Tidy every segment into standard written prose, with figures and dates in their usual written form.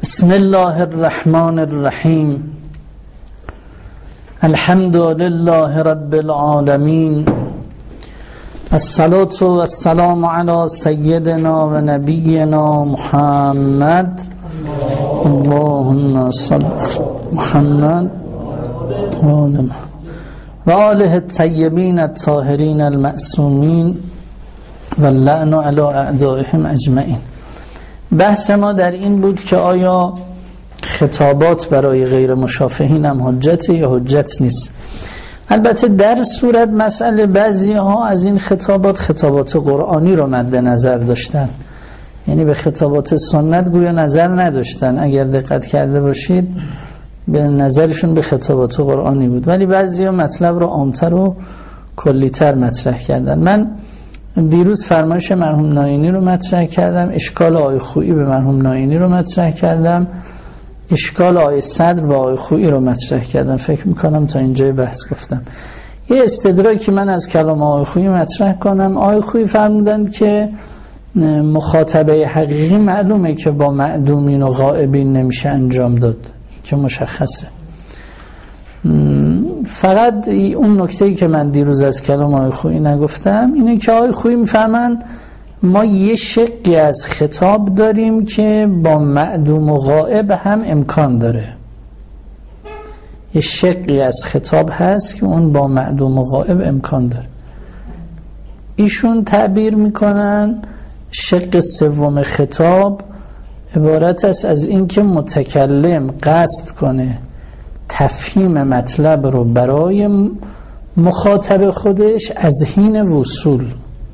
بسم الله الرحمن الرحیم. الحمد لله رب العالمین، الصلاة والسلام علی سیدنا و نبینا محمد. اللهم صل محمد و آله الطیبین الطاهرین المعصومین و اللعن علی اعدائهم اجمعین. بحث ما در این بود که آیا خطابات برای غیر مشافهین هم حجته یا حجت نیست. البته در صورت مسئله بعضی ها از این خطابات قرآنی رو مد نظر داشتن، یعنی به خطابات سنت گویا نظر نداشتن. اگر دقت کرده باشید به نظرشون به خطابات قرآنی بود، ولی بعضی ها مطلب رو عامتر و کلیتر مطرح کردن. من دیروز فرمایش مرحوم ناینی رو مطرح کردم، اشکال آقای خویی به مرحوم ناینی رو مطرح کردم، اشکال آقای صدر به آقای خویی رو مطرح کردم. فکر میکنم تا اینجای بحث گفتم. یه استدراکی من از کلام آقای خویی مطرح کنم. آقای خویی فرمودند که مخاطبه حقیقی معلومه که با معدومین و غائبین نمیشه انجام داد، که مشخصه. فقط اون نکته‌ای که من دیروز از کلام آقای خویی نگفتم اینه که آقای خویی میفهمن ما یه شقی از خطاب داریم که با معدوم و غائب هم امکان داره. یه شقی از خطاب هست که اون با معدوم و غائب امکان داره. ایشون تعبیر میکنن شق سوم خطاب عبارت است از این که متکلم قصد کنه تفهیم مطلب رو برای مخاطب خودش از حین وصول.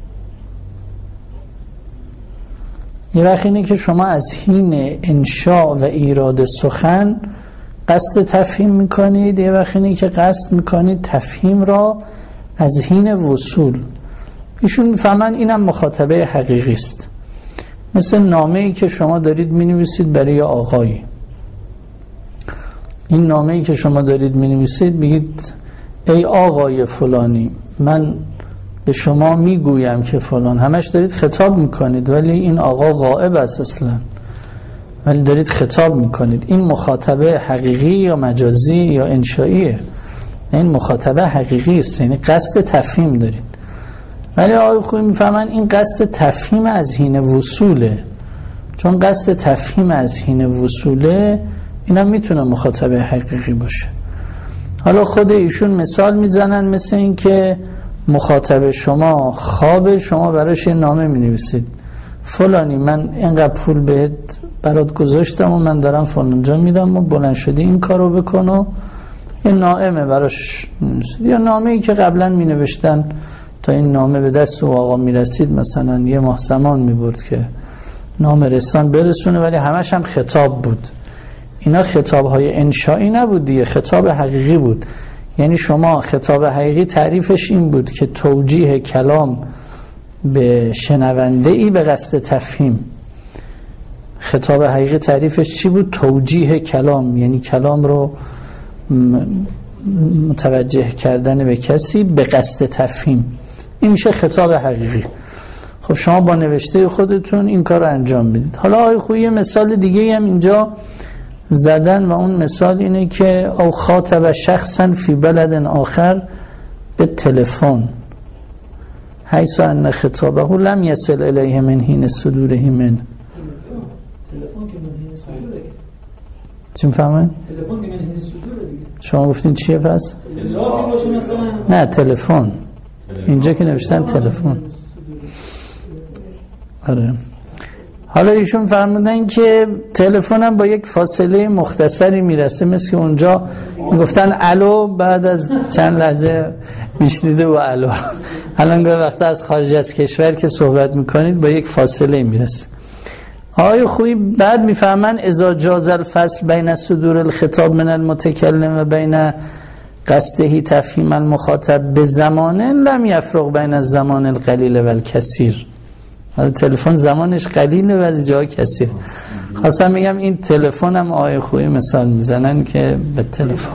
یه وقت اینه که شما از حین انشاء و ایراد سخن قصد تفهیم میکنید، یه وقت اینه که قصد میکنید تفهیم را از حین وصول. ایشون میفهمن اینم مخاطبه حقیقی است. مثل نامه‌ای که شما دارید مینویسید برای آقایی. این نامه‌ای که شما دارید می‌نویسید میگید ای آقای فلانی، من به شما میگویم که فلان. همش دارید خطاب میکنید ولی این آقا غائب است اصلا، ولی دارید خطاب میکنید. این مخاطبه حقیقی یا مجازی یا انشائیه؟ این مخاطبه حقیقی است، یعنی قصد تفهیم دارید. ولی آقای خویی میفهمن این قصد تفهیم از حین وصوله. چون قصد تفهیم از حین وصوله اینا میتونه مخاطبه حقیقی باشه. حالا خود ایشون مثال میزنن، مثل این که مخاطب شما خواب، شما براش یه نامه مینویسید فلانی من اینقدر پول بهت برات گذاشتم و من دارم فلان جا میرم و بلند شدی این کارو بکن و یه نامه براش مینویسید. یا نامه‌ای که قبلا مینوشتن تا این نامه به دست او آقا میرسید مثلا یه ماه زمان میبرد که نامه رسان برسونه، ولی همش هم خطاب بود. اینا خطاب‌های انشائی نبود دیگه، خطاب حقیقی بود. یعنی شما خطاب حقیقی تعریفش این بود که توجیه کلام به شنونده‌ای به قصد تفهیم. خطاب حقیقی تعریفش چی بود؟ توجیه کلام، یعنی کلام رو متوجه کردن به کسی به قصد تفهیم. این میشه خطاب حقیقی. خب شما با نوشته خودتون این کار رو انجام بدید. حالا آقای خویی مثال دیگه هم اینجا زدن و اون مثال اینه که او خاطب شخصا فی بلد آخر به تلفن حیث ان خطابه لم یصل الیه من حین صدوره من. تلفن که من حین صدوره. چی میفهمن؟ تلفن که من حین صدوره دیگه. شما گفتین چیه پس؟ تلفن باشه مثلا. نه تلفن. اینجا که نوشتن تلفن. آره. حالا ایشون فرمودن که تلفن هم با یک فاصله مختصری میرسه، مثل که اونجا میگفتن الو، بعد از چند لحظه میشنیده و الو. الان گاهی وقتا از خارج از کشور که صحبت میکنید با یک فاصله میرسه. آقای خویی بعد میفهمن اذا جاز الفصل بین صدور الخطاب من المتکلم و بین قصده تفهیم المخاطب به زمانه لم یفرق بین الزمان القلیل و الکثیر. تلفن زمانش قلیله و از جای کثیر. خواستم میگم این تلفن هم آقای خویی مثال میزنن که به تلفن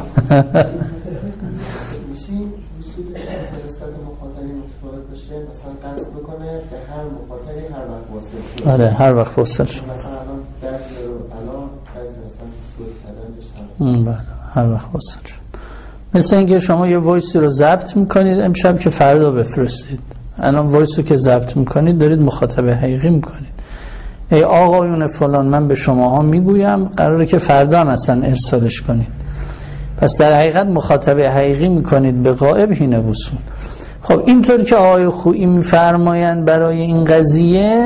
آره هر وقت وصل شد. مثلا الان درس رو الان بله هر وقت وصل شد. مثل اینکه شما یه وایسی رو ضبط میکنید امشب که فردا بفرستید. الان وایس رو که ضبط میکنید دارید مخاطب حقیقی میکنید. ای آقایون فلان من به شماها میگویم، قراره که فردا مثلا ارسالش کنید. پس در حقیقت مخاطب حقیقی میکنید به غائب هینه وصول. خب اینطور که آقای خویی میفرمایند برای این قضیه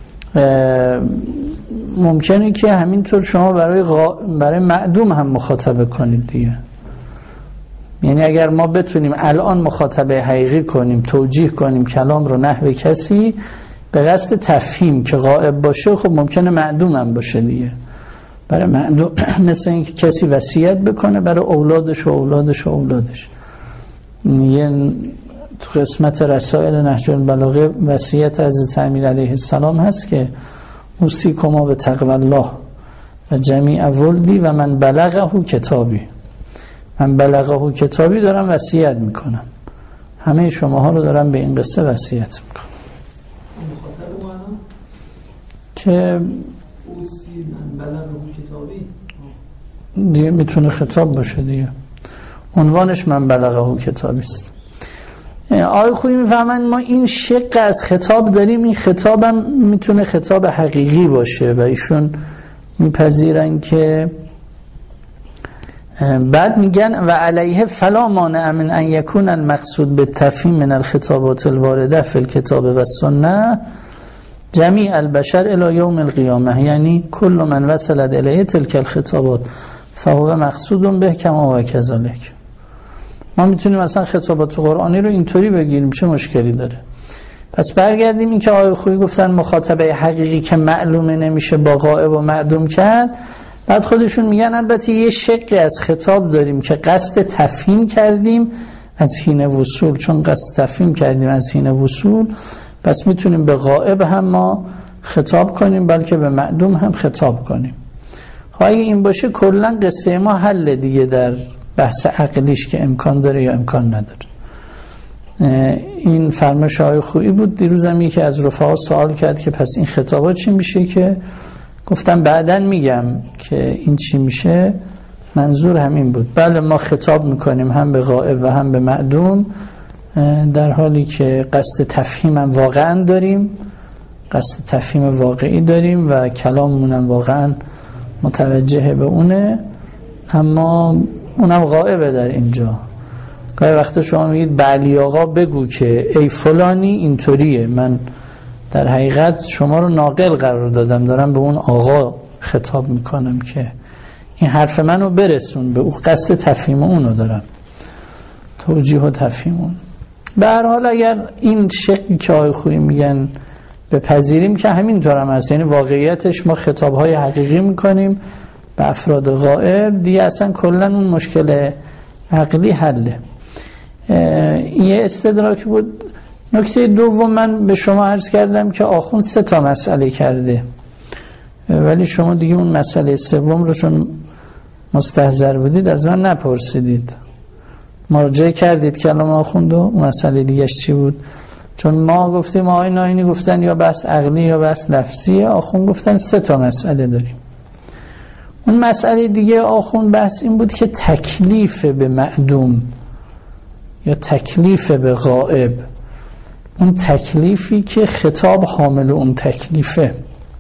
ممکنه که همینطور شما برای معدوم هم مخاطبه کنید دیگه. یعنی اگر ما بتونیم الان مخاطبه حقیقی کنیم، توجیه کنیم کلام رو نحو کسی به قصد تفهیم که غائب باشه، خب ممکنه معدوم هم باشه دیگه. برای معدوم مثل اینکه کسی وصیت بکنه برای اولادش و اولادش و اولادش. یه تو قسمت رسائل نهج البلاغه وصیت حضرت امیر علیه السلام هست که اوصیکما به تقوی الله و جمیع ولدی و من بلغه کتابی. من بلغه کتابی دارم وصیت میکنم، همه شماها رو دارم به این قصه وصیت میکنم که اوصی من بلغه کتابی دیگه میتونه خطاب باشه دیگه. عنوانش من بلغه کتابی است. آقای خویی میفهمن ما این شق از خطاب داریم، این خطاب هم میتونه خطاب حقیقی باشه و ایشون میپذیرن که بعد میگن و علیه فلا مانع من ان یکون المقصود بالتفهیم من الخطابات الوارده فی الکتاب و السنه جمیع البشر الی یوم القیامه، یعنی کل من وصلت الیه تلک الخطابات فهو مقصود به کما و کذالک. ما میتونیم مثلا خطابات قرآنی رو اینطوری بگیریم، چه مشکلی داره؟ پس برگردیم این که آقای خویی گفتن مخاطبه حقیقی که معلومه نمیشه با غائب و معدوم کرد. بعد خودشون میگن البته یه شقی از خطاب داریم که قصد تفهیم کردیم از حین وصول، چون قصد تفهیم کردیم از حین وصول پس میتونیم به غائب هم ما خطاب کنیم بلکه به معدوم هم خطاب کنیم. اگه این باشه کلا قصه ما حل دیگه در بحث عقلیش که امکان داره یا امکان نداره. این فرمایش آقای خویی بود. دیروزم یکی از رفقا سوال کرد که پس این خطابات چی میشه، که گفتم بعداً میگم که این چی میشه. منظور همین بود. بله ما خطاب میکنیم هم به غائب و هم به معدوم، در حالی که قصد تفهیم هم واقعا داریم، قصد تفهیم واقعی داریم و کلاممون هم واقعا متوجه به اونه، اما اونم غائبه در اینجا. گاهی وقتا شما میگید بلی آقا بگو که ای فلانی اینطوریه، من در حقیقت شما رو ناقل قرار دادم، دارم به اون آقا خطاب میکنم که این حرف منو برسون به اون، قصد تفهیم اونو دارم، توجیه و تفهیم اون. به هر حال اگر این شکلی که آقای خویی میگن بپذیریم که همینطور هم هست، یعنی واقعیتش ما خطابهای حقیقی میکنیم به افراد غائب، دیگه اصلا کلن اون مشکل عقلی حله. یه استدراک بود. نکته دوم من به شما عرض کردم که آخوند 3 مسئله کرده، ولی شما دیگه اون مسئله سوم رو چون مستحضر بودید از من نپرسیدید، مراجعه کردید کلام آخوند و مسئله دیگهش چی بود. چون ما گفتیم آقای ناینی گفتن یا بحث عقلی یا بحث لفظیه، آخوند گفتن 3 مسئله داریم. اون مسئله دیگه آخوند بحث این بود که تکلیف به معدوم یا تکلیف به غائب، اون تکلیفی که خطاب حامل اون تکلیفه.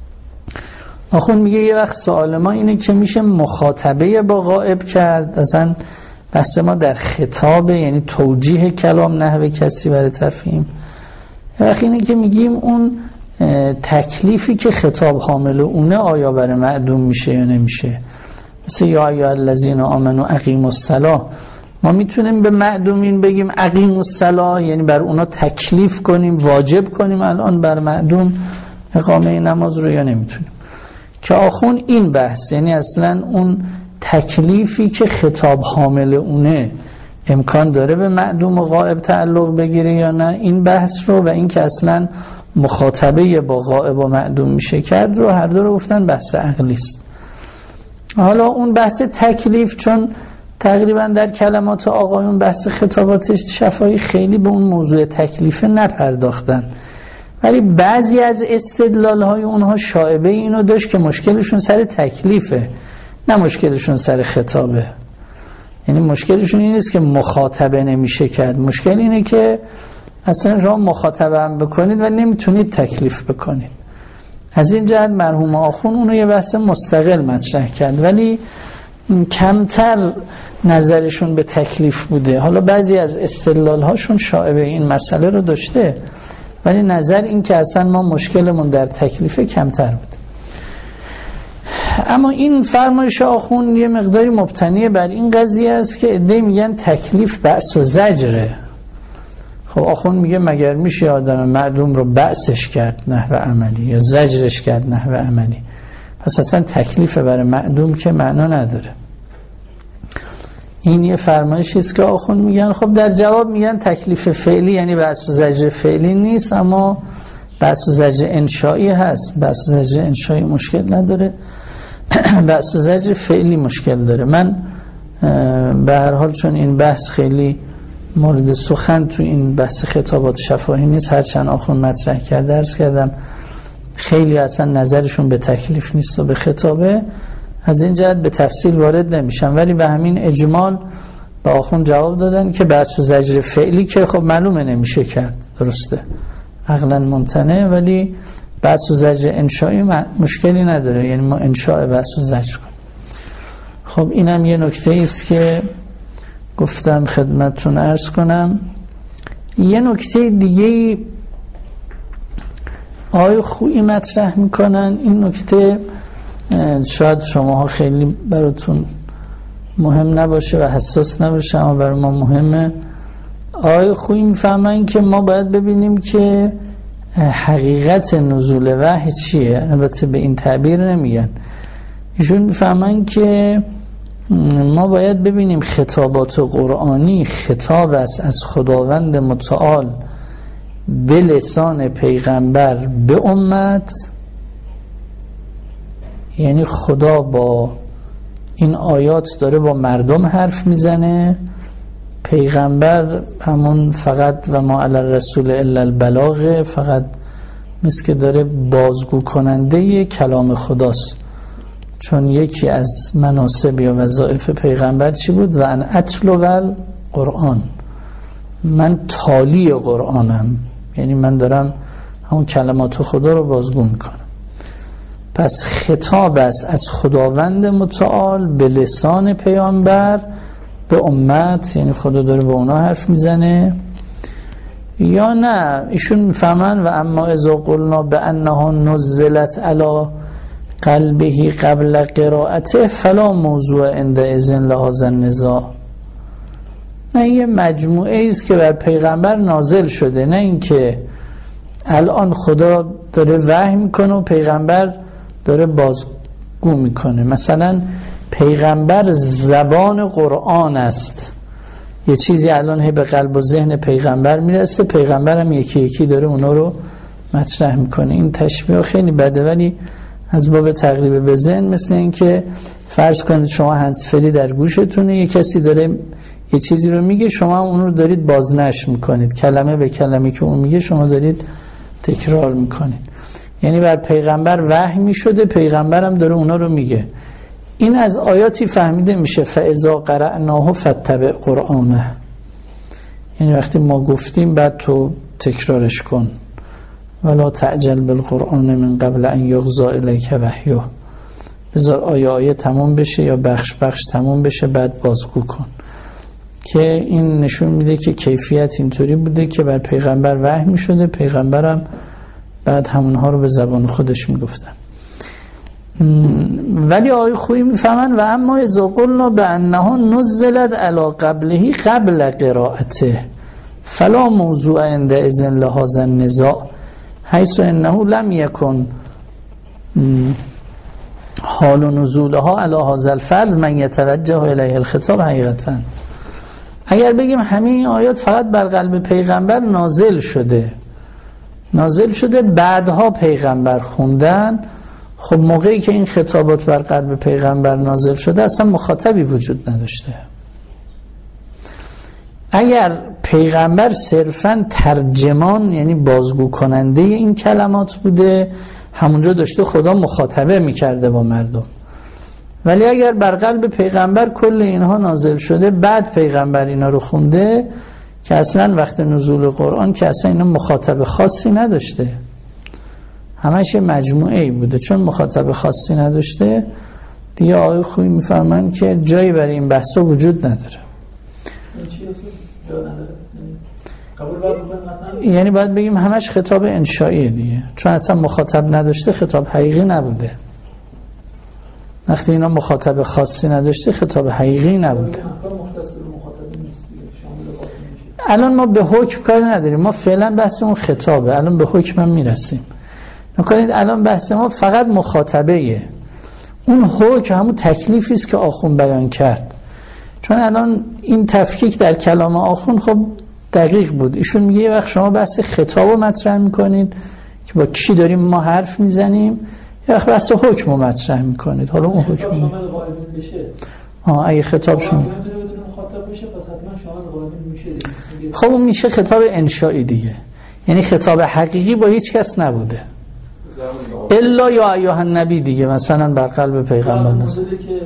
آخوند میگه یه وقت سوال ما اینه که میشه مخاطبه با غائب کرد، اصلا بحث ما در خطابه، یعنی توجیه کلام نحو کسی برای تفهیم. یه وقت اینه که میگیم اون تکلیفی که خطاب حامل اونه آیا برای معدوم میشه یا نمیشه. مثل یا ایها الذین آمنوا اقیموا الصلاة، ما میتونیم به معدومین بگیم اقیموا الصلاة، یعنی بر اونا تکلیف کنیم، واجب کنیم الان بر معدوم اقامه نماز رو، یا نمیتونیم. که آخون این بحث، یعنی اصلا اون تکلیفی که خطاب حامل اونه امکان داره به معدوم و غائب تعلق بگیره یا نه، این بحث رو و این که اصلا مخاطبه با غائب و معدوم میشه کرد رو، هر دو رو گفتن بحث عقلی است. حالا اون بحث تکلیف چون تقریبا در کلمات آقایون بحث خطابات شفاهی خیلی به اون موضوع تکلیف نپرداختن، ولی بعضی از استدلال‌های اونها شایبه اینو داشت که مشکلشون سر تکلیفه، نه مشکلشون سر خطابه. یعنی مشکلشون این نیست که مخاطبه نمیشه کرد، مشکل اینه که اصلا شما مخاطبه هم بکنید و نمیتونید تکلیف بکنید. از این جهت مرحوم آخوند اونو یه بحث مستقل مطرح کرد، ولی کمتر نظرشون به تکلیف بوده. حالا بعضی از استدلال‌هاشون شایبه این مسئله رو داشته، ولی نظر این که اصلا ما مشکلمون در تکلیفه کمتر بود. اما این فرمایش آخوند یه مقداری مبتنی بر این قضیه است که عده‌ای میگن تکلیف بأس و زجره. خب آخوند میگه مگر میشه آدم معدوم رو بأسش کرد نحو عملی یا زجرش کرد نحو عملی؟ پس اصلا تکلیف برای معدوم که معنا نداره. این یه فرمایشی است که آخوند میگن. خب در جواب میگن تکلیف فعلی یعنی بأس و زجر فعلی نیست، اما بأس و زجر انشایی هست. بأس و زجر انشایی مشکل نداره، بأس و زجر فعلی مشکل داره. من به هر حال چون این بحث خیلی مورد سخن تو این بحث خطابات شفاهی نیست، هرچند آخوند مطرح کرده عرض کردم خیلی اصلا نظرشون به تکلیف نیست و به خطابه، از این جهت به تفصیل وارد نمیشم، ولی به همین اجمال به آخوند جواب دادن که بحث و زجر فعلی که خب معلومه نمیشه کرد، درسته عقلا ممتنع، ولی بحث و زجر انشایی مشکلی نداره، یعنی ما انشاء بحث و زجر کنیم. خب اینم یه نکته است که گفتم خدمتتون عرض کنم. یه نکته دیگه آقای خویی مطرح میکنن، این نکته شاید شماها خیلی براتون مهم نباشه و حساس نباشه، اما برای ما مهمه. آقای خویی میفهمن که ما باید ببینیم که حقیقت نزول وحی چیه. البته به این تعبیر نمیگن، ایشون میفهمن که ما باید ببینیم خطابات قرآنی خطاب است از خداوند متعال به لسان پیغمبر به امت، یعنی خدا با این آیات داره با مردم حرف میزنه، پیغمبر همون فقط و ما علی الرسول الا البلاغ، فقط مثل که داره بازگو کننده کلام خداست، چون یکی از مناسب یا وظایف پیغمبر چی بود؟ و ان اتلو القرآن، من تالی قرآنم، یعنی من دارم همون کلمات خدا رو بازگو میکنم. پس خطاب است از خداوند متعال به لسان پیامبر به امت، یعنی خدا داره به اونا حرف میزنه. یا نه ایشون میفهمن و اما اذا قلنا بانها نزلت علی قلبه قبل قراءته فلا موضوع عند اذن لهذا النزاع. نه یه مجموعه است که بر پیغمبر نازل شده، نه اینکه الان خدا داره وحی میکنه و پیغمبر داره بازگو میکنه. مثلا پیغمبر زبان قرآن است، یه چیزی الان به قلب و ذهن پیغمبر میرسه، پیغمبرم یکی یکی داره اونا رو مطرح میکنه. این تشبیه خیلی بده، ولی از باب تقریب به ذهن مثل این که فرض کنید شما هندزفری در گوشتونه، یه کسی داره یه چیزی رو میگه، شما اون رو دارید بازنشر میکنید، کلمه به کلمه که اون میگه شما دارید تکرار میکنید. یعنی بر پیغمبر وحی میشده، پیغمبرم داره اونا رو میگه. این از آیاتی فهمیده میشه فاذا قرأناه فاتبع قرآنه، یعنی وقتی ما گفتیم بعد تو تکرارش کن. ولا تعجل بالقرآن من قبل ان یقضى الیک وحیه، بذار آیه تمام بشه یا بخش تمام بشه بعد بازگو کن. که این نشون میده که کیفیت اینطوری بوده که بر پیغمبر وحی میشده، پیغمبرم بعد همونها رو به زبان خودش میگفتن. ولی آقای خویی میفهمن و اما اذا قلنا بانها نزلت علی قبله قبل قراءته فلا موضوع عند اذن لهذا النزاع حیث انه لم یکن حال نزولها علی هذا الفرض من یتوجه الیه الخطاب. حقیقتا اگر بگیم همین آیات فقط بر قلب پیغمبر نازل شده بعدها پیغمبر خوندن، خب موقعی که این خطابات بر قلب پیغمبر نازل شده اصلا مخاطبی وجود نداشته. اگر پیغمبر صرفاً ترجمان یعنی بازگو کننده این کلمات بوده، همونجا داشته خدا مخاطبه میکرده با مردم. ولی اگر بر قلب پیغمبر کل اینها نازل شده، بعد پیغمبر اینا رو خونده، که اصلا وقت نزول قرآن که اصلا اینا مخاطب خاصی نداشته، همش مجموعه ای بوده. چون مخاطب خاصی نداشته دیگه آقای خوبی میفهمن که جایی برای این بحثا وجود نداره. یعنی باید بگیم همش خطاب انشائیه دیگه، چون اصلا مخاطب نداشته خطاب حقیقی نبوده. وقتی اینا مخاطب خاصی نداشته خطاب حقیقی نبوده. الان ما به حکم کاری نداریم، ما فعلا بحثمون خطابه، الان به حکم هم میرسیم. نکنید الان بحث ما فقط مخاطبه‌ایه. اون حکم همون تکلیفی است که آخوند بیان کرد. چون الان این تفکیک در کلام آخوند خب دقیق بود. ایشون میگه یه وقت شما بحث خطاب رو مطرح میکنید که با کی داریم ما حرف میزنیم، یه وقت بحث حکم رو مطرح میکنید. حالا اون حکم اگه خطاب شما خب اون میشه خطاب انشایی دیگه، یعنی خطاب حقیقی با هیچ کس نبوده الا یا ایها النبی دیگه، مثلا بر قلب پیغمبر نزول.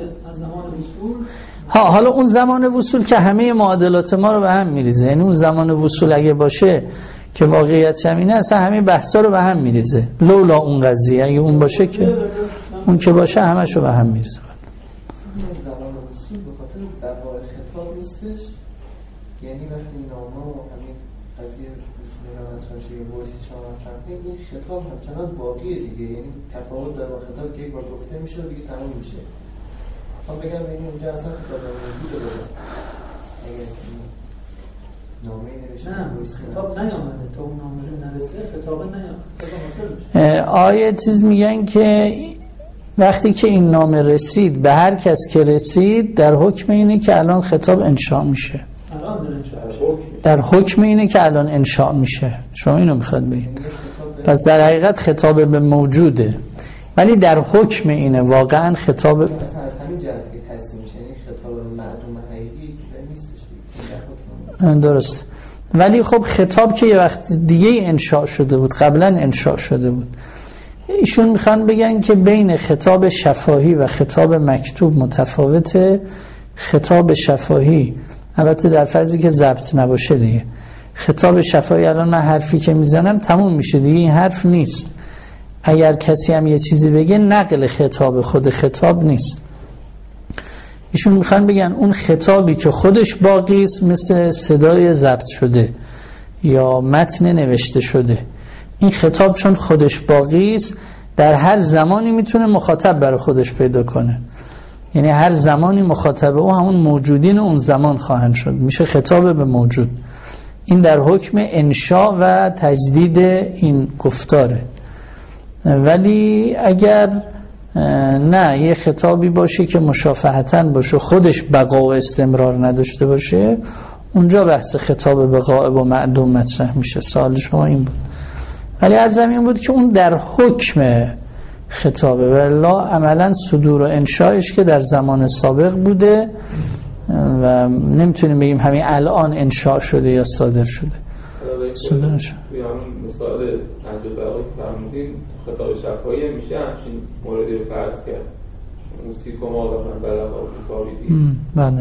حالا اون زمان وصول که همه معادلات ما رو به هم میریزه، یعنی اون زمان وصول اگه باشه که واقعیت همینه، اصلا همه بحثا رو به هم میریزه. لولا اون قضیه اگه اون باشه که اون که باشه همش رو به هم میریزه. زمان وصول به خاطر بقای خطاب نیستش، یعنی وقتی نامه و همین قضیه مثلا یه وایسی شما مثلا این خطاب همچنان باقیه دیگه، یعنی تفاوت داره با خطاب که یک بار گفته میشه و دیگه تموم میشه. من بگم این اونجا اصلا خطاب موجود داره، اگه نامه نوشته خطاب نیامده تا اون نامه نرسه، خطاب نیامده. آیه چیز میگن که وقتی که این نامه رسید به هر کس که رسید، در حکم اینه که الان خطاب انشاء میشه. در حکم اینه که الان انشاء میشه. شما اینو میخواد بگید. پس در حقیقت خطاب به موجوده، ولی در حکم اینه واقعا خطاب اصلا از همین جهت که تصدیق میشه، یعنی خطاب معدوم حقیقی نیستش. درست. ولی خب خطاب که یه وقت دیگه انشاء شده بود، قبلا انشاء شده بود. ایشون میخوان بگن که بین خطاب شفاهی و خطاب مکتوب متفاوته. خطاب شفاهی البته در فرضی که ضبط نباشه دیگه، خطاب شفاهی الان من حرفی که میزنم تموم میشه دیگه، این حرف نیست. اگر کسی هم یه چیزی بگه نقل خطاب، خود خطاب نیست. ایشون میخوان بگن اون خطابی که خودش باقی است، مثل صدای ضبط شده یا متن نوشته شده، این خطاب چون خودش باقی است در هر زمانی میتونه مخاطب برای خودش پیدا کنه، یعنی هر زمانی مخاطب او همون موجودین اون زمان خواهند شد، میشه خطاب به موجود. این در حکم انشاء و تجدید این گفتاره. ولی اگر نه یه خطابی باشه که مشافهتاً باشه، خودش بقا و استمرار نداشته باشه، اونجا بحث خطاب به غائب و معدوم مطرح میشه. سوال شما این بود. ولی عرضم این بود که اون در حکم خطابه، والله عملا صدور و انشایش که در زمان سابق بوده و نمیتونیم بگیم همین الان انشاء شده یا صادر شده. صدور شده. مثال نجل بقایی که فرمودین خطاب شفاهی میشه همچین موردی رو فرض کرد، موسیقی ما دارن بلغ و کتابی. بله.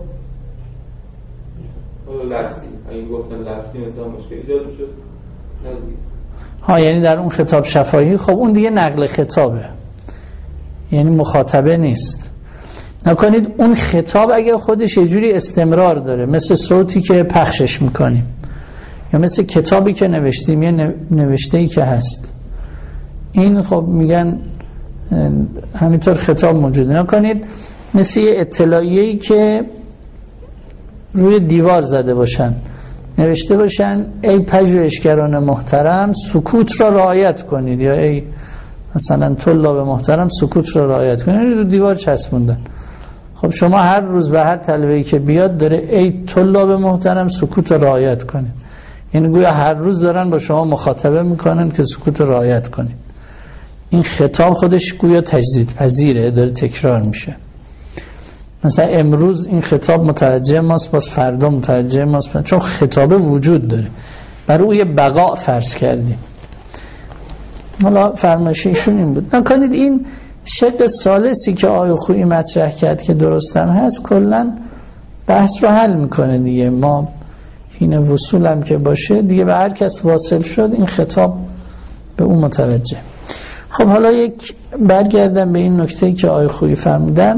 لفظی این گفتن لفظی مثلا مشکل ایجاد میشد ندید. یعنی در اون خطاب شفاهی خب اون دیگه نقل خطابه، یعنی مخاطبه نیست. نکنید اون خطاب اگه خودش یه جوری استمرار داره، مثل صوتی که پخشش میکنیم یا مثل کتابی که نوشتیم یا نوشته‌ای که هست، این خب میگن همینطور خطاب موجوده. نکنید مثل یه اطلاعیه‌ای که روی دیوار زده باشن، نوشته باشن ای پژوهشگران محترم سکوت را رعایت کنید، یا ای مثلا طلاب محترم سکوت را رعایت کنید، رو دیوار چسبوندن. خب شما هر روز به هر طلبه‌ای که بیاد داره ای طلاب محترم سکوت را رعایت کنید، یعنی گویا هر روز دارن با شما مخاطبه میکنن که سکوت را رعایت کنید. این خطاب خودش گویا تجدید پذیره، داره تکرار میشه. مثلا امروز این خطاب متوجه ماست، باز فردا متوجه ماست، چون خطاب وجود داره، برای او یه بقا فرض کردیم. حالا فرمایششون این بود. نکنید این شق ثالثی که آقای خویی مطرح کرد که درستم هست، کلا بحث رو حل میکنه دیگه. ما این وصول هم که باشه دیگه، به هر کس واصل شد این خطاب به اون متوجه. خب حالا یک برگردم به این نکته که آقای خویی فرمودن.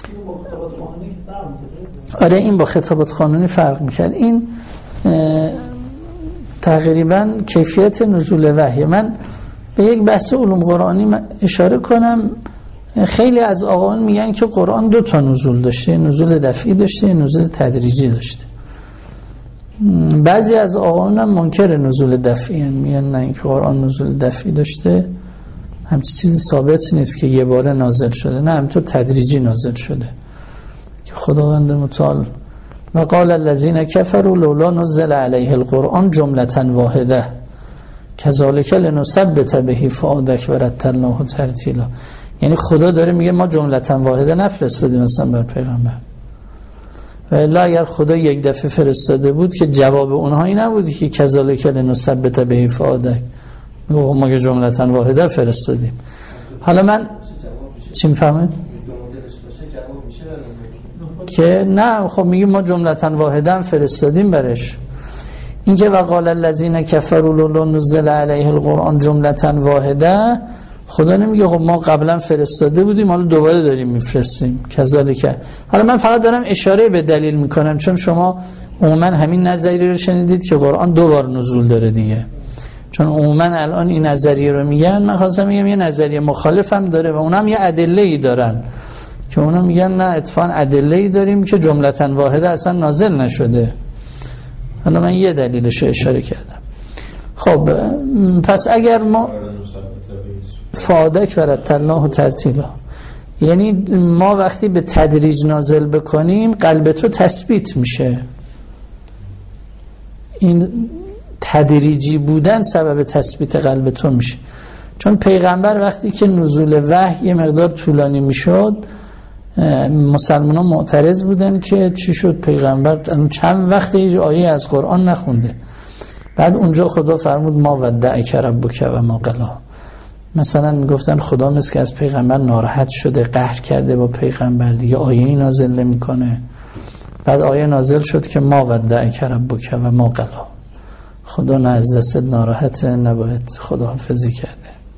آره این با خطابات قانونی فرق میکرد. این تقریبا کیفیت نزول وحی. من به یک بحث علوم قرآنی اشاره کنم. خیلی از آقایان میگن که قرآن 2 تا نزول داشته، نزول دفعی داشته، نزول تدریجی داشته. بعضی از آقایان هم منکر نزول دفعی هستند، میگن نه اینکه قرآن نزول دفعی داشته همچین چیزی ثابت نیست که یه باره نازل شده، نه همینطور تدریجی نازل شده که خداوند متعال و قال الذين كفروا لولا نزل عليه القرآن جملة واحده كذلك لنثبت به فؤادك ورتلناه ترتیلا. یعنی خدا داره میگه ما جملة واحده نفرستادیم مثلا بر پیغمبر، و الا اگر خدا یک دفعه فرستاده بود که جواب اونهایی نبودی که كذلك لنثبت به فؤادك، ما که جملة واحده فرستادیم. حالا من چی میفهمید؟ که نه خب میگیم ما جملة واحده هم فرستادیم برش. اینکه وقال الذين كفروا لولا نزل عليه القرآن جملة واحده، خدا نمیگه خب ما قبلا فرستاده بودیم حالا دوباره داریم میفرستیم کذالک. حالا من فقط دارم اشاره به دلیل میکنم، چون شما عموما همین نظریه رو شنیدید که قرآن 2 بار نزول داره دیگه. چون عموما الان این نظریه رو میگن، من خواستم میگم یه نظریه مخالف هم داره و اونم یه ادله‌ای دارن که اونا میگن نه اتفاقا ادله‌ای داریم که جملة واحده اصلا نازل نشده. حالا من یه دلیلش رو اشاره کردم. خب پس اگر ما فادک و رتلناه ترتیلا، یعنی ما وقتی به تدریج نازل بکنیم قلب تو تثبیت میشه. این تدریجی بودن سبب تثبیت قلب تو میشه. چون پیغمبر وقتی که نزول وحی یه مقدار طولانی میشد، مسلمانان معترض بودن که چی شد پیغمبر چند وقت هیچ آیه از قرآن نخونده. بعد اونجا خدا فرمود ما ودعک ربک و ما قلا. مثلا میگفتن خدا مثل که از پیغمبر ناراحت شده، قهر کرده با پیغمبر، دیگه آیه نازل نمیکنه. بعد آیه نازل شد که ما ودعک ربک و ما قلا، خدا نه از دست ناراحت نباید خداحافظی کرده.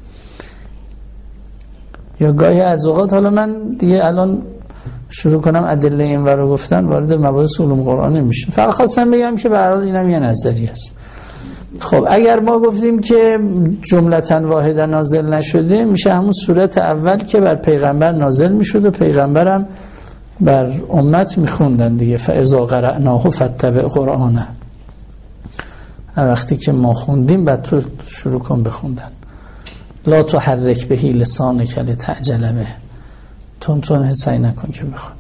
یا گاهی از اوقات، حالا من دیگه الان شروع کنم ادله این رو گفتن وارد مباحث علوم قرآن میشه، فقط خواستم بگم که به هر حال اینم یه نظریه است. خب اگر ما گفتیم که جملة واحده نازل نشده، میشه همون صورت اول که بر پیغمبر نازل میشد و پیغمبرم بر امت میخوندن دیگه. فاذا قرأناه فاتبع قرآنه، هر وقتی که ما خوندیم بعد تو شروع کن بخوندن. لا تحرک به لسانک لتعجل به، تون سعی نکن که بخون.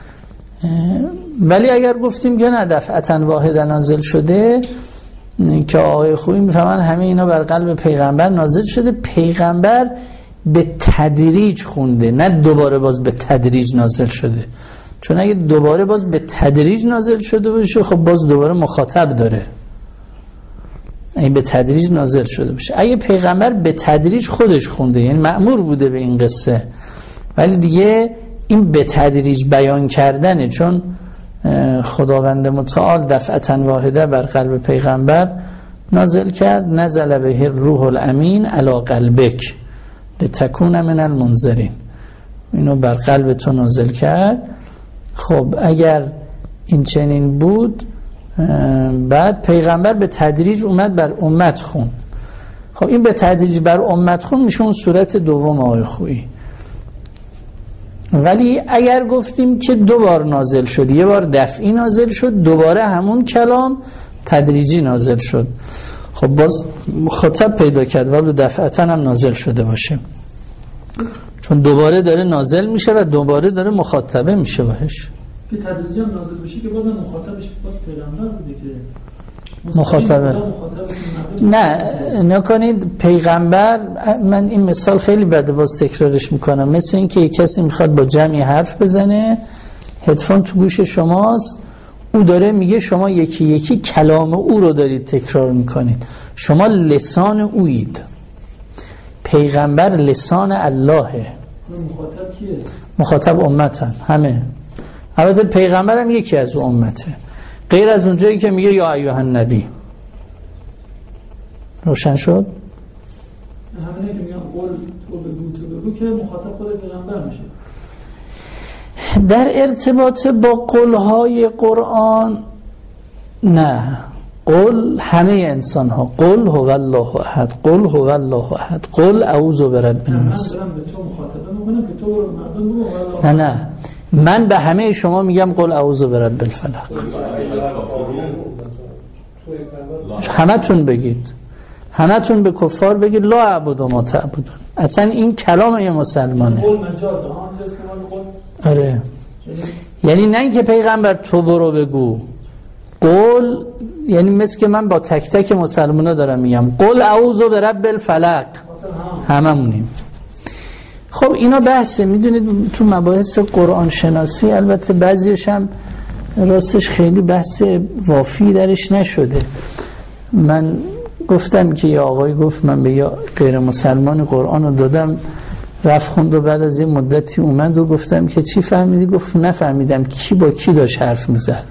ولی اگر گفتیم که نه دفعتا واحده نازل شده، که آقای خویی میفهمن همه اینا بر قلب پیغمبر نازل شده، پیغمبر به تدریج خونده، نه دوباره باز به تدریج نازل شده. چون اگه دوباره باز به تدریج نازل شده باشه خب باز دوباره مخاطب داره. اگه به تدریج نازل شده باشه، اگه پیغمبر به تدریج خودش خونده، یعنی مأمور بوده به این قصه، ولی دیگه این به تدریج بیان کردنه، چون خداوند متعال دفعتا واحده بر قلب پیغمبر نازل کرد. نزل به روح الامین علی قلبک لتکون من المنذرین، اینو بر قلب تو نازل کرد. خب اگر این چنین بود، بعد پیغمبر به تدریج اومد بر امت خون. خب این به تدریج بر امت خون میشه اون صورت دوم آقای خویی. ولی اگر گفتیم که 2 بار نازل شد، یه بار دفعی نازل شد، دوباره همون کلام تدریجی نازل شد، خب باز مخاطب پیدا کرد ولی دفعتا هم نازل شده باشه، چون دوباره داره نازل میشه و دوباره داره مخاطبه میشه باش. که تدریجی هم نازل بشه که باز مخاطبش باز پیغمبر بوده که مخاطبه. نه نکنید پیغمبر، من این مثال خیلی بده باز تکرارش میکنم، مثل این که یک کسی میخواد با جمعی حرف بزنه، هدفون تو گوش شماست، او داره میگه شما یکی یکی کلام او رو دارید تکرار میکنید، شما لسان اویید. پیغمبر لسان اللهه. مخاطب کیه؟ مخاطب امتن همه. البته پیغمبر هم یکی از امته، غیر از اونجایی که میگه یا ایها النبی. روشن شد؟ همینه که میگم قول تو بگو که مخاطب خود پیغمبر میشه. در ارتباط با قولهای قرآن نه، قل همه انسان ها، قل هو الله احد، قل هو الله احد، قل اعوذ برب الناس. نه من به همه شما میگم قل اعوذ برب الفلق. همتون بگید، همتون به کفار بگید لا اعبد ما تعبدون. اصلا این کلام یه مسلمانه. آره، یعنی نه اینکه پیغمبر تو برو بگو، قول یعنی مثل که من با تک تک مسلمانا دارم میگم قل اعوذ برب الفلق، هممونیم. خب اینا بحثه، میدونید تو مباحث قرآن شناسی البته بعضیش هم راستش خیلی بحث وافی درش نشده. من گفتم که یه آقای گفت من به یا غیر مسلمان قرآن رو دادم، رفت خوند و بعد از یه مدتی اومد و گفتم که چی فهمیدی؟ گفت نفهمیدم کی با کی داشت حرف میزد.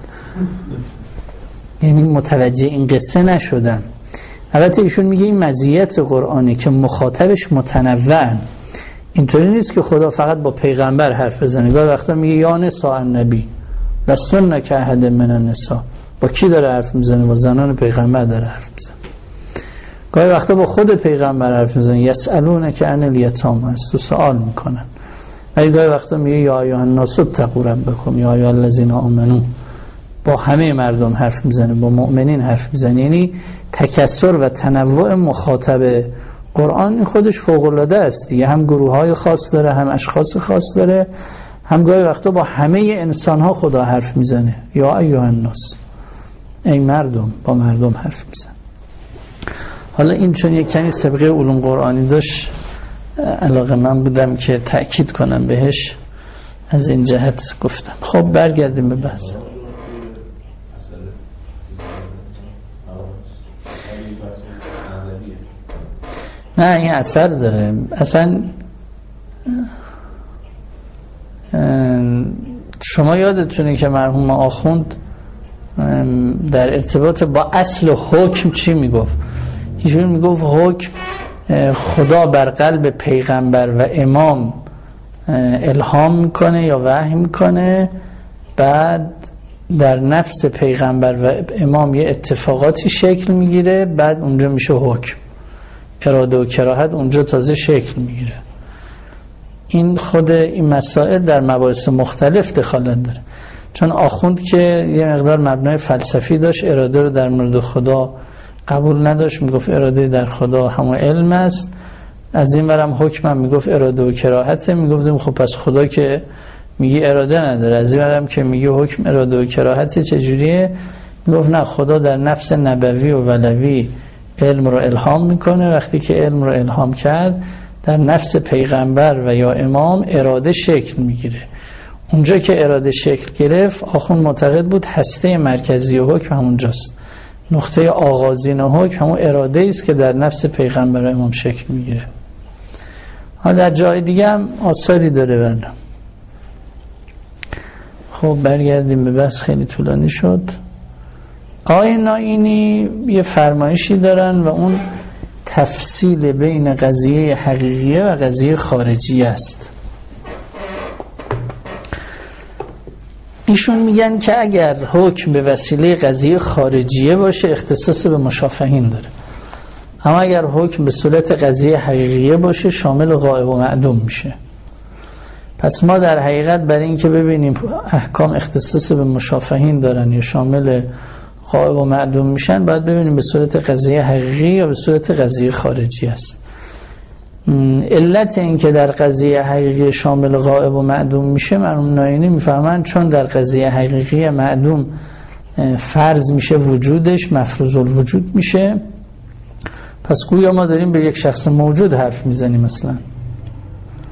یعنی متوجه این قصه نشدم. البته ایشون میگه این مزیت قرآنی که مخاطبش متنوع، اینطوری نیست که خدا فقط با پیغمبر حرف بزنه. گاهی وقتا میگه یا نساء النبی لستن کاحد من النساء، با کی داره حرف میزنه؟ با زنان پیغمبر داره حرف میزنه. گاهی وقتا با خود پیغمبر حرف میزنه، یسالونک عن الیتامی، است تو سوال میکنن. ولی گاهی وقتا میگه یا ایها الناس اتقوا ربکم یا ایها الذین آمنو، با همه مردم حرف میزنه، با مؤمنین حرف میزنه. یعنی تکثر و تنوع مخاطب قرآن این خودش فوق العاده است دیگه. هم گروه‌های خاص داره، هم اشخاص خاص داره، هم گاهی وقتا با همه انسان‌ها خدا حرف میزنه. یا ایها الناس، ای مردم، با مردم حرف میزنه. حالا این چون یک کمی سابقه علوم قرآنی داشت، علاقه من بودم که تأکید کنم بهش، از این جهت گفتم. خب برگردیم به بحث. نه این اثر داره. اصلا شما یادتونه که مرحوم آخوند در ارتباط با اصل حکم چی میگفت؟ ایشون میگفت حکم خدا بر قلب پیغمبر و امام الهام میکنه یا وحی میکنه، بعد در نفس پیغمبر و امام یه اتفاقاتی شکل میگیره، بعد اونجا میشه حکم. اراده و کراهت اونجا تازه شکل میگیره. این خود این مسائل در مباحث مختلف دخالت داره. چون آخوند که یه مقدار مبنای فلسفی داشت، اراده رو در مورد خدا قبول نداشت، میگفت اراده در خدا همون علم است. از این برم حکم هم میگفت اراده و کراهته. میگفتیم خب پس خدا که میگی اراده نداره، از این برم که میگی حکم اراده و کراهته چجوریه؟ میگفت نه، خدا در نفس نبوی و ولوی علم رو الهام میکنه. وقتی که علم رو الهام کرد، در نفس پیغمبر و یا امام اراده شکل میگیره. اونجا که اراده شکل گرفت، آخوند معتقد بود هسته مرکزی و حکم همونجاست. نقطه آغازین حکم همون اراده است که در نفس پیغمبر و امام شکل میگیره. حالا در جای دیگه هم آثاری داره. بله خب برگردیم به بحث، خیلی طولانی شد. آقای نائینی یه فرمایشی دارن و اون تفصیل بین قضیه حقیقیه و قضیه خارجی است. ایشون میگن که اگر حکم به وسیله قضیه خارجیه باشه اختصاص به مشافهین داره، اما اگر حکم به صورت قضیه حقیقیه باشه شامل غائب و معدوم میشه. پس ما در حقیقت برای این که ببینیم احکام اختصاص به مشافهین دارن یا شامل غائب و معدوم میشن، باید ببینیم به صورت قضیه حقیقی یا به صورت قضیه خارجی است. علت این که در قضیه حقیقی شامل غائب و معدوم میشه، مرحوم نائینی میفهمن چون در قضیه حقیقی معدوم فرض میشه وجودش، مفروض الوجود میشه، پس گویا ما داریم به یک شخص موجود حرف میزنیم. مثلا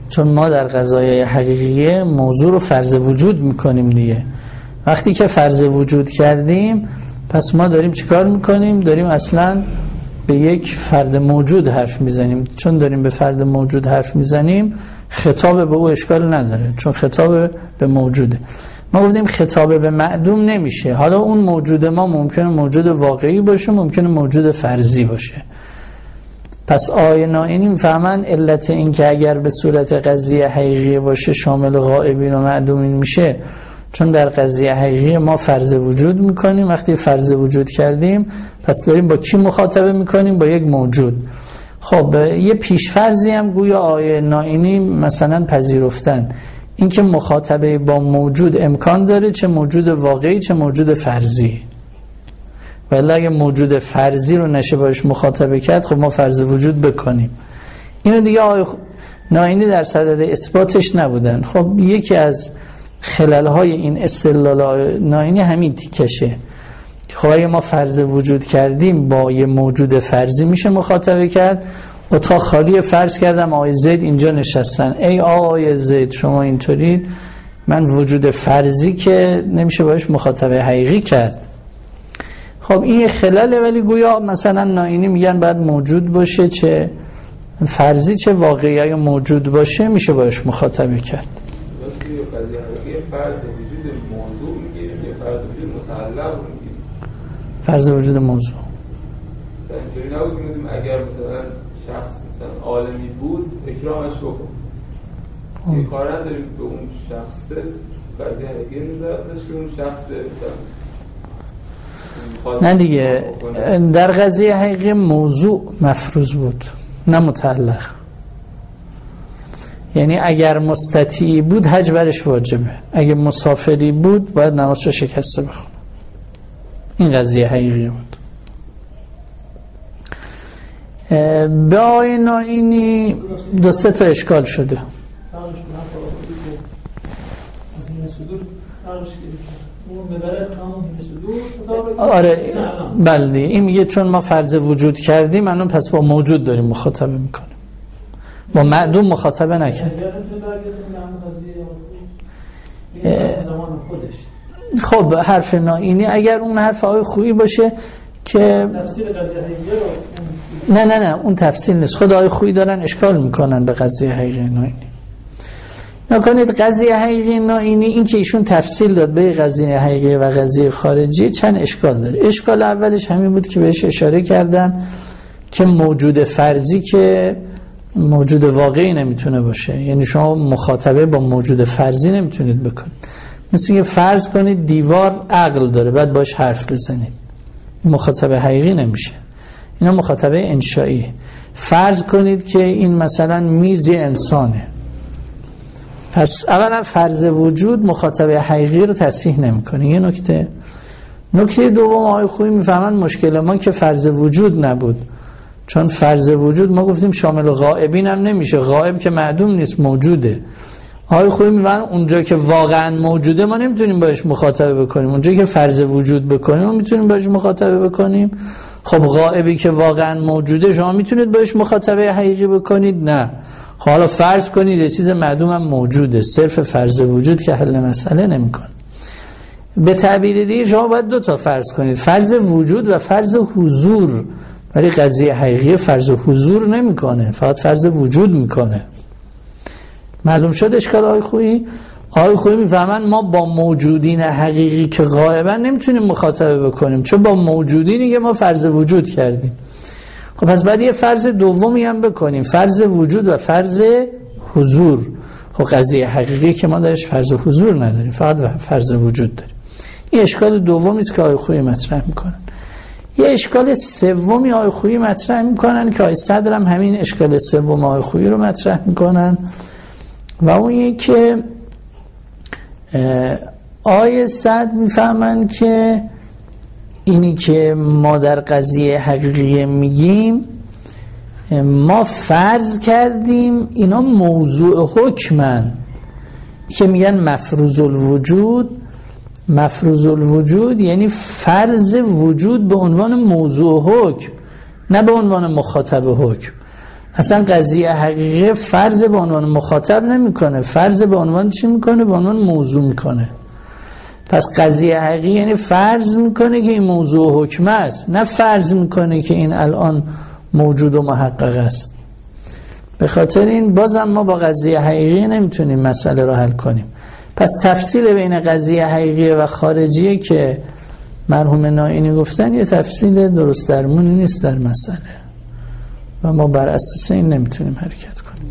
چون ما در قضایای حقیقیه موضوع رو فرض وجود میکنیم دیگه. وقتی که فرض وجود کردیم پس ما داریم چیکار میکنیم؟ داریم اصلا به یک فرد موجود حرف میزنیم. چون داریم به فرد موجود حرف میزنیم خطاب به او اشکال نداره، چون خطاب به موجوده. ما گفتیم خطاب به معدوم نمیشه. حالا اون موجود ما ممکنه موجود واقعی باشه، ممکنه موجود فرضی باشه. پس آیه نائینی میفهمن علت این که اگر به صورت قضیه حقیقی باشه شامل غائبین و معدومین میشه، چون در قضیه حقیقی ما فرض وجود میکنیم. وقتی فرض وجود کردیم پس داریم با کی مخاطبه میکنیم؟ با یک موجود. خب یه پیشفرضی هم گویا آیه نائینی مثلا پذیرفتن، این که مخاطبه با موجود امکان داره، چه موجود واقعی چه موجود فرضی. ولی اگه موجود فرضی رو نشه باش مخاطبه کرد، خب ما فرض وجود بکنیم. اینو دیگه آیه نائینی در صدد اثباتش نبودن. خب یکی از خلل‌های این استدلال نائینی همین تیکشه. خب اگه ما فرض وجود کردیم با یه موجود فرضی میشه مخاطبه کرد. اتاق خالی فرض کردم آقای زید اینجا نشستن، ای آقای زید شما اینطورید، من وجود فرضی که نمیشه باش مخاطبه حقیقی کرد. خب این خلاله، ولی گویا مثلا نائینی میگن باید موجود باشه، چه فرضی چه واقعی. اگه موجود باشه میشه باش مخاطبه کرد. فرض وجود موضوع میگیریم یا فرض وجود متعلق میگیریم؟ فرض وجود موضوع. مثلا اینطوری نبود میگیم اگر مثلا شخص مثلا عالمی بود اکرامش بکن. یه کار نداریم به اون شخص قضیه حقیقی نظرتش که اون شخص مثلا نه دیگه، در قضیه حقیقی موضوع مفروض بود نه متعلق. یعنی اگر مستطیعی بود حج برش واجبه، اگر مسافری بود باید نماز رو شکسته بخونه. این قضیه حقیقی بود. به آیه نائینی 2-3 تا اشکال شده. آره بله، این میگه چون ما فرض وجود کردیم الان پس با موجود داریم مخاطبه میکنیم، با معدوم مخاطبه نکرد. خب حرف نائینی اگر اون حرف آقای خویی باشه که نه اون تفصیل نیست. خود آقای خویی دارن اشکال میکنن به قضیه حقیقی نائینی. نکنید قضیه حقیقی نائینی این که ایشون تفصیل داد به قضیه حقیقی و قضیه خارجی چند اشکال داره. اشکال اولش همین بود که بهش اشاره کردم که موجود فرضی که موجود واقعی نمیتونه باشه. یعنی شما مخاطبه با موجود فرضی نمیتونید بکنید. مثل اینکه فرض کنید دیوار عقل داره بعد باش حرف بزنید، مخاطبه حقیقی نمیشه. اینا مخاطبه انشایی. فرض کنید که این مثلا میز انسانه، پس اولا فرض وجود مخاطبه حقیقی رو تصحیح نمیکنه. یه نکته دوم آقای خویی میفهمن مشکل ما که فرض وجود نبود، چون فرض وجود ما گفتیم شامل غائبین هم نمیشه. غائب که معدوم نیست، موجوده. آقای خویی میفهمن اونجا که واقعا موجوده ما نمیتونیم باش مخاطبه بکنیم، اونجا که فرض وجود بکنیم ما میتونیم باش مخاطبه بکنیم. خب غائبی که واقعا موجوده شما میتونید باش مخاطبه حقیقی بکنید؟ نه. حالا فرض کنید یه چیز معدوم هم موجوده، صرف فرض وجود که حل مسئله نمیکنه. به تعبیر دیگه شما باید 2 تا فرض کنید، فرض وجود و فرض حضور. ولی قضیه حقیقی فرض حضور نمیکنه، فقط فرض وجود میکنه. معلوم شد اشکال آقای خویی؟ آقای خویی میفهمن ما با موجودین حقیقی که غائبا نمیتونیم مخاطبه بکنیم، چون با موجودینی که ما فرض وجود کردیم. خب پس بعد یه فرض دومی هم بکنیم، فرض وجود و فرض حضور. خب قضیه حقیقی که ما درش فرض حضور نداریم، فقط فرض وجود داریم. این اشکال دومی است که آقای خویی مطرح میکنن. یه اشکال سومی آقای خویی مطرح میکنن که آقای صدر هم همین اشکال سوم آقای خویی رو مطرح میکنن و اون یه که آقای صدر میفهمن که اینی که ما در قضیه حقیقی میگیم ما فرض کردیم اینا موضوع حکمن که میگن مفروض الوجود. مفروض الوجود یعنی فرض وجود به عنوان موضوع حکم، نه به عنوان مخاطب حکم. اصلا قضیه حقیقی فرض به عنوان مخاطب نمیکنه، فرض به عنوان چی میکنه؟ به عنوان موضوع میکنه. پس قضیه حقیقی یعنی فرض میکنه که این موضوع حکم است، نه فرض میکنه که این الان موجود و محقق است. به خاطر این بازم ما با قضیه حقیقی نمیتونیم مسئله رو حل کنیم. پس تفصیل بین قضیه حقیقی و خارجیه که مرحوم نائینی گفتن یه تفصیل درست درمونی نیست در مسئله و ما بر اساس این نمیتونیم حرکت کنیم.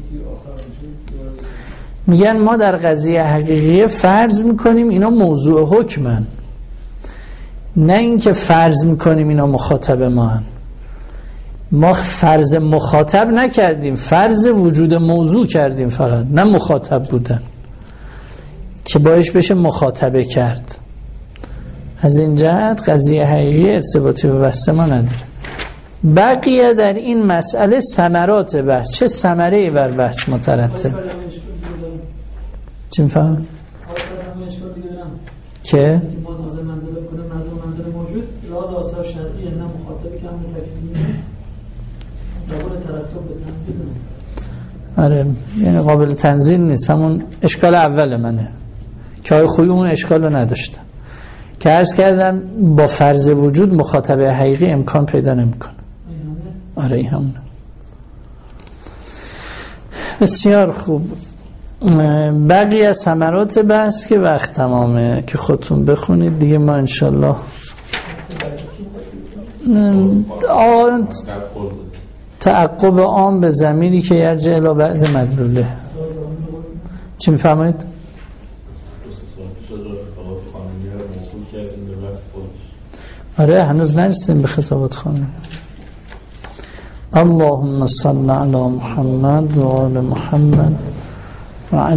میگن ما در قضیه حقیقی فرض میکنیم اینا موضوع حکمن، نه اینکه فرض میکنیم اینا مخاطب ما هن. ما فرض مخاطب نکردیم، فرض وجود موضوع کردیم فقط، نه مخاطب بودن که باعث بشه مخاطبه کرد. از این جهت قضیه حقیقی ارتباطی به بحث ما نداره. بقیه در این مسئله ثمرات بحث، چه ثمره‌ای بر بحث مترتب؟ چی می‌فهم؟ که ما ناظر منزله بکنه منزله موجود لحاظ آثار شرعی نه مخاطبی که همون تکلیمی قابل ترتب به تنزیل. آره یعنی قابل تنزیل نیست. همون اشکال اول منه که های خویی اون اشکال رو نداشتن که عرض کردم با فرض وجود مخاطبه حقیقی امکان پیدا نمیکنه. آره این همونه. بسیار خوب. بقیه ثمرات بحث که وقت تمامه که خودتون بخونید دیگه. ما انشالله تعقب عام به ضمیری که یرجع الی بعض مدلوله. چی میفهمید؟ آره هنوز نرسیدیم به خطابات خانم. اللهم صل علی محمد و آل محمد و